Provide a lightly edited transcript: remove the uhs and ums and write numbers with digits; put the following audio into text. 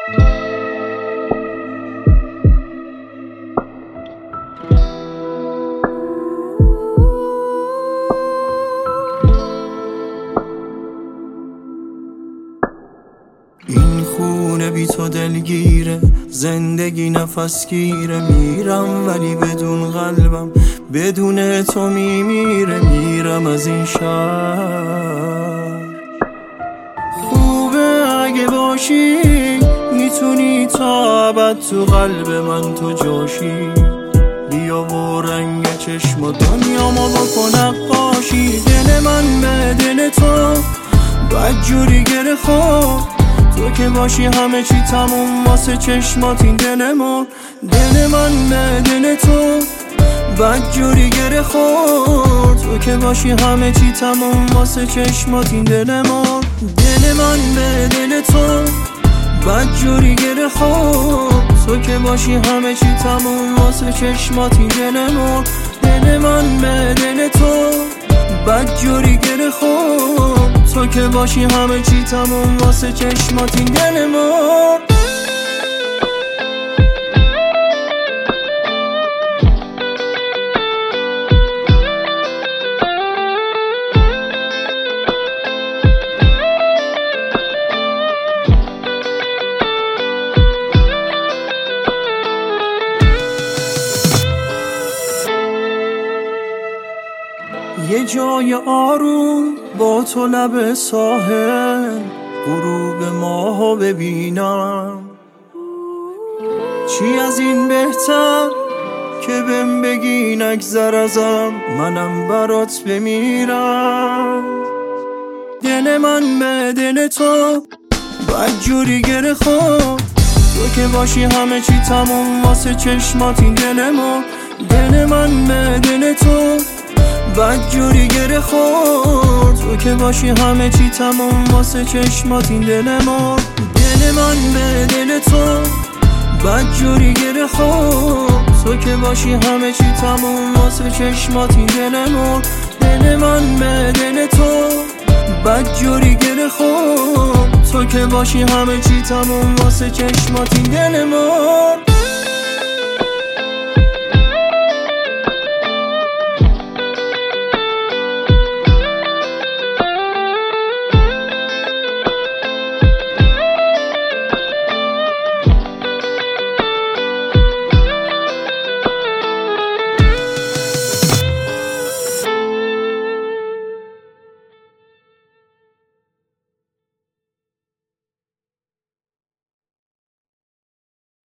این خونه بی تو دلگیره، زندگی نفس گیره. میرم ولی بدون قلبم، بدون تو میمیره. میرم از این شهر. خوبه اگه باشی، میتونی تا ابد تو قلب من تو جاشی. بیا و رنگ چشم و دنیامو بکن نقاشی. دل من به دل تو بدجوری گره خورد. تو که باشی همه چی تموم واسه چشمات این دل من به دل تو بدجوری گره خورد. تو که باشی همه چی تموم واسه چشمات این دل من به دل تو بدجوری گره خورد. تو که باشی همه چی تموم واسه چشمات این دل من به دل تو بدجوری گره خورد. تو که باشی همه چی تموم واسه چشمات این دل ما. یه جای آروم با تو لب ساحل، غروب ماهو ببینم. چی از این بهتر که بهم بگی نگذر ازم، منم برات بمیرم. دل من به دل تو بدجوری گره خورد. تو که باشی همه چی تموم واسه چشمات این دل من به دل تو بدجوری گره خورد. تو که باشی همه چی تموم واسه چشمات این دل من به دل تو بدجوری گره خورد. تو که باشی همه چی تموم واسه چشمات این دل من به دل تو بدجوری گره خورد. تو که باشی همه چی تموم واسه چشمات این دل من.